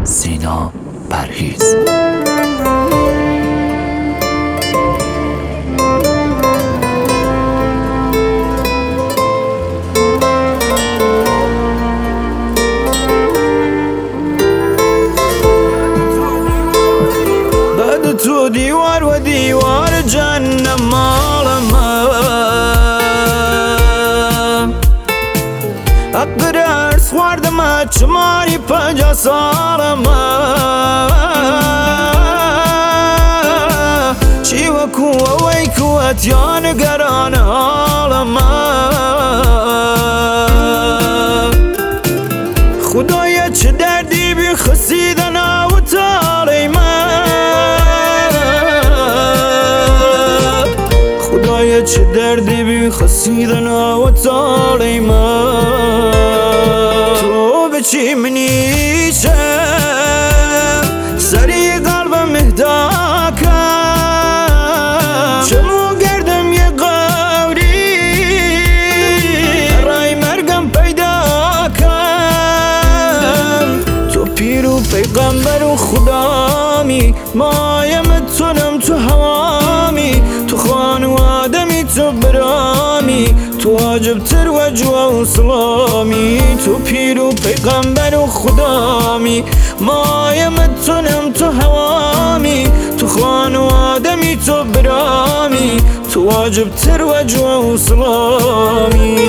سینا پرهیز. بعد تو دیوار و دیوار جهنم مالم اقرار سواردم چماری پنجا سالم چی وکو وی کوتیان گران حالم خدایا چه دردی بی خسیدن و تالی خدایا چه دردی بی خسیدن و تالی تو بچی منیشه سری قلبم اهداکم چمو گردم یه قوری رای مرگم پیدا کن تو پیر و پیغمبر و خدامی مایم تونم تو هوامی تو خانوادمی تو برامی تو واجب تر و جوا و سلامی تو پیر و پیغمبر و خدامی مایم تونم تو هوامی تو خانوادمی تو برامی تو واجب تر و جوا و سلامی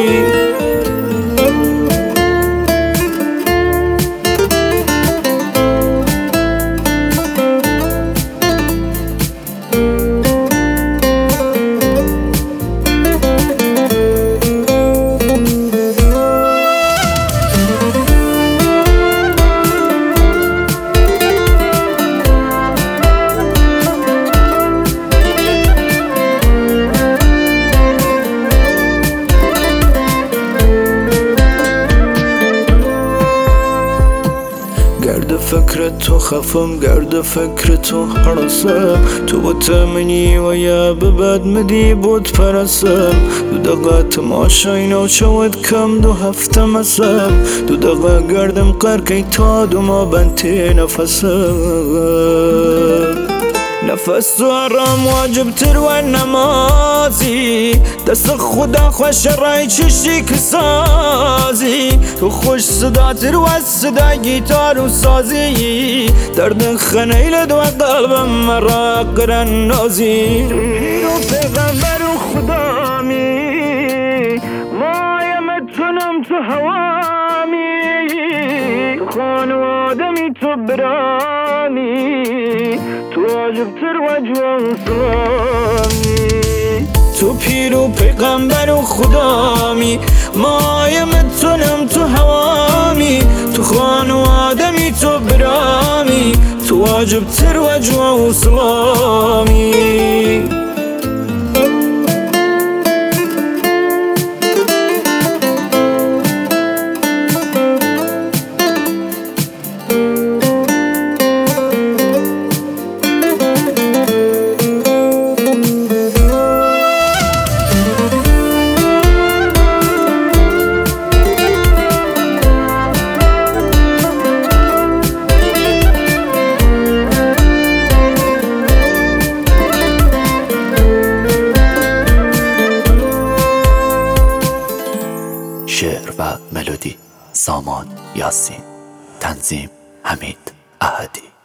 گرد فکر تو خفم گرد فکر تو حرسم تو بتمنی و یا ببد مدی بود پرسم دو دقیقه تماشای نو شود کم دو هفته مسم دو دقیقه گردم قرکی تا دو ما بنتی نفسم نفس تو حرام واجب تر و نمازی دست خدا خوش رای چشی کسازی تو خوش صدا تر و صدا گیتار و سازی درد خنیل دو قلبم مرا قرن نازی تو پیغمبر و خدامی مایم تونم تو هوامی تو خانوادمی تو برامی تو واجب تر و جوا و سلامی تو پیر و پیغمبر و خدامی مایم تونم تو هوامی تو خانوادمی تو برامی تو واجب تر و جوا و سلامی شعر و ملودی سامان یاسین، تنظیم حمید احدی.